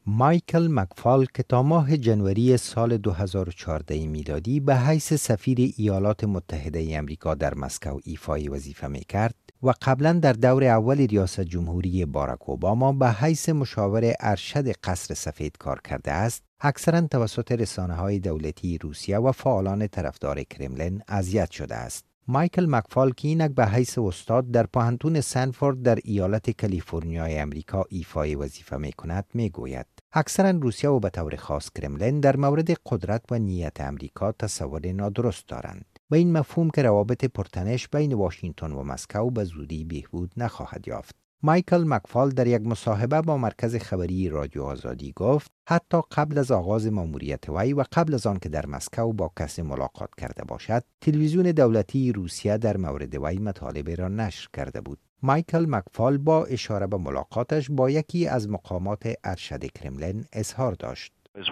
مایکل مکفال که تا ماه جنوری سال 2014 میلادی به حیث سفیر ایالات متحده امریکا در مسکو ایفای وظیفه می‌کرد و قبلا در دور اول ریاست جمهوری باراک اوباما به حیث مشاور ارشد قصر سفید کار کرده است، اکثرا توسط رسانه‌های دولتی روسیه و فعالان طرفدار کرملین اذیت شده است. مایکل مکفال که اینک به حیث استاد در پوهنتون سنفورد در ایالت کالیفرنیای امریکا ایفای وظیفه می‌کند می‌گوید اکثرا روسیه و به طور خاص کرملین در مورد قدرت و نیت امریکا تصور نادرست دارند و این مفهوم که روابط پرتنش بین واشنگتن و مسکو به زودی بهبود نخواهد یافت. مایکل مکفال در یک مصاحبه با مرکز خبری رادیو آزادی گفت حتی قبل از آغاز مأموریت وی و قبل از آن که در مسکو با کسی ملاقات کرده باشد، تلویزیون دولتی روسیه در مورد وی مطالب را نشر کرده بود. مایکل مکفال با اشاره به ملاقاتش با یکی از مقامات ارشد کرملین اظهار داشت.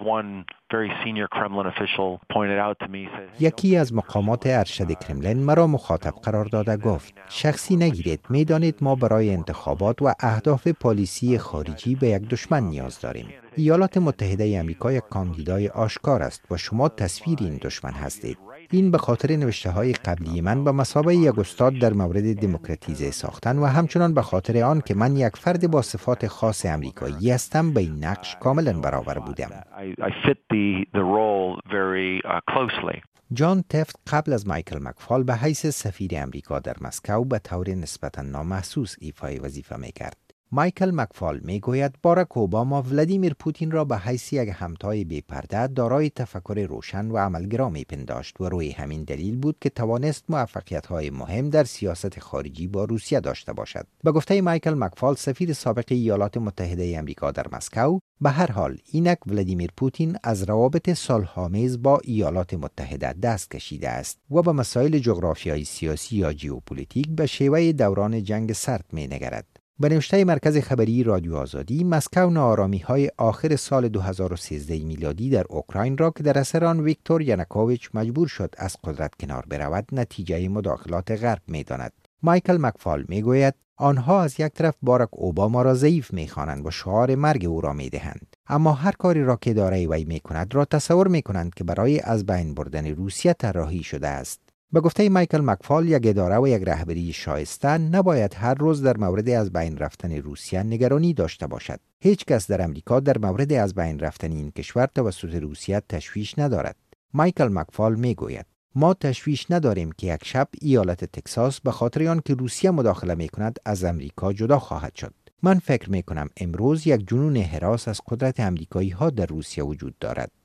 یکی از مقامات ارشد کرملین مرا مخاطب قرار داده گفت شخصی نگیرید، میدانید ما برای انتخابات و اهداف پالیسی خارجی به یک دشمن نیاز داریم. ایالات متحده آمریکا یک کاندیدای آشکار است و شما تصویر این دشمن هستید. این به خاطر نوشته‌های قبلی من به مثابه یک استاد در مورد دموکراتیزه ساختن و همچنان به خاطر آن که من یک فرد با صفات خاص آمریکایی هستم به این نقش کاملا برابر بودم. جان تفت قبل از مایکل مکفال به حیث سفیر آمریکا در مسکو به طور نسبتاً نامحسوس ایفای وظیفه می‌کرد. مایکل مکفال میگوید باراک اوباما ولادیمیر پوتین را به حیث یک همتای بی‌پرده دارای تفکر روشن و عملگرا میپنداشت و روی همین دلیل بود که توانست موفقیت‌های مهم در سیاست خارجی با روسیه داشته باشد. به گفته مایکل مکفال سفیر سابق ایالات متحده آمریکا در مسکو، به هر حال اینک ولادیمیر پوتین از روابط صلح‌آمیز با ایالات متحده دست کشیده است و به مسائل جغرافیایی سیاسی یا ژئوپلیتیک به شیوه دوران جنگ سرد می‌نگرد. به نوشته مرکز خبری رادیو آزادی، مسکو ناآرامی‌های آخر سال 2013 میلادی در اوکراین را که در اثر آن ویکتور ینوکوویچ مجبور شد از قدرت کنار برود نتیجه مداخلات غرب می‌داند. مایکل مکفال میگوید آنها از یک طرف باراک اوباما را ضعیف می‌خوانند و شعار مرگ او را می‌دهند، اما هر کاری را که دارای وی می‌کند را تصور می‌کنند که برای از بین بردن روسیه طراحی شده است. به گفته مایکل مکفال یک اداره و یک رهبری شایسته نباید هر روز در مورد از بین رفتن روسیه نگرانی داشته باشد. هیچ کس در امریکا در مورد از بین رفتن این کشور توسط روسیه تشویش ندارد. مایکل مکفال میگوید ما تشویش نداریم که یک شب ایالت تگزاس به خاطر آن که روسیه مداخله میکند از امریکا جدا خواهد شد. من فکر میکنم امروز یک جنون هراس از قدرت امریکایی ها در روسیه وجود دارد.